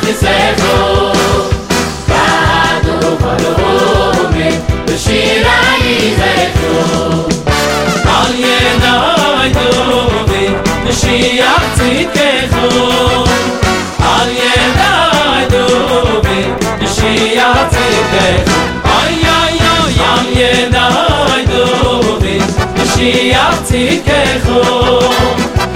יזכו בעדו בלומי בשירי יזכו על ידי דובי משיח צדקו על ידי דובי משיח צדקו ay ay ay על ידי דובי משיח צדקו